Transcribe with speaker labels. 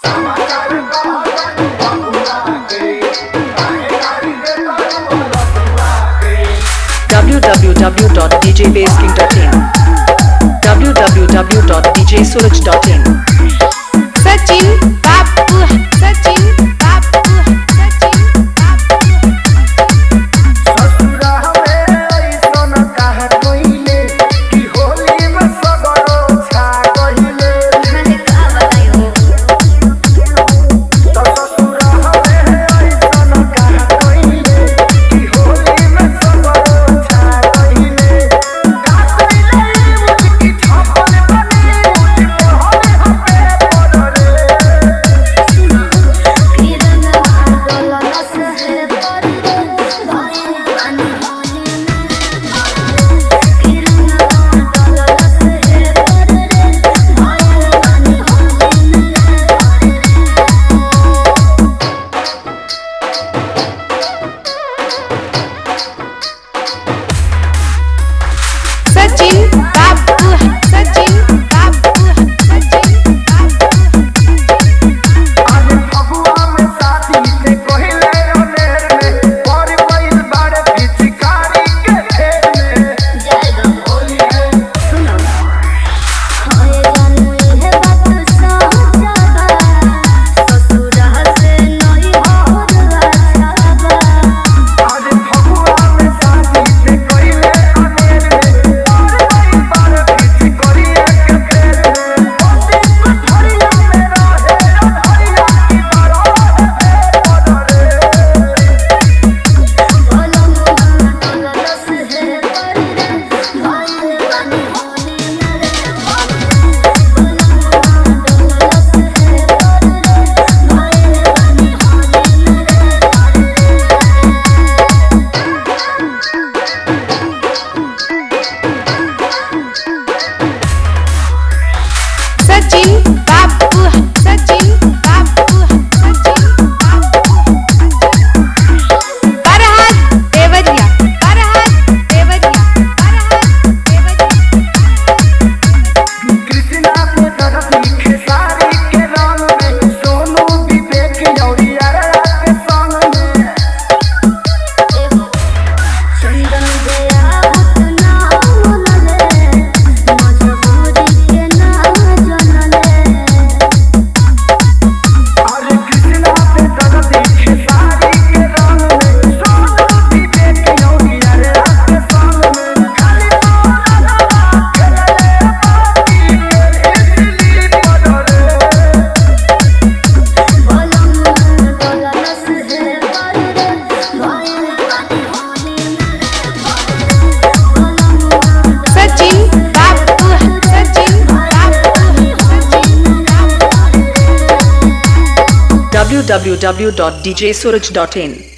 Speaker 1: www.djbasking.in www.djsuraj.in
Speaker 2: Sachin बाबू सचिन बाबू सचिन
Speaker 3: ससुरा हमें ऐसन कहा कोइले कि होली में सगरो छा कहिले तो ससुरा हमें ऐसन कहा कोइले कि होली में सगरो छा कहिले का कहिले मुझकी छपन बने मुझ कहले हमें पड़रे
Speaker 2: सचिन बाबू सचिन बाबू सचिन
Speaker 3: आज फगुआ में शादी से कहिले अनेर में पर गइल बाड़े पिचकारी के फेर में होली है आज फगुआ में शादी से कहिले अनेर में पर गइल बाड़े पिचकारी के फेर में होली पथरिया में रहे रधरिया की बड़ा है पड़रे
Speaker 2: सचिन बाबू सचिन बाबू सचिन फरहाद देवरिया फरहाद देवरिया फरहाद देवरिया
Speaker 3: कृष्णा के धरती खेसारी के रंग में सोनू विवेक यौरिया के संग में और कृष्णा के धरती खेसारी के रंग में सोनू विवेक यौरिया के संग में खाली बोला खेले पाती इसलिए पड़रे
Speaker 2: सचिन बाबू सचिन बाबू सचिन
Speaker 1: www.djsuraj.in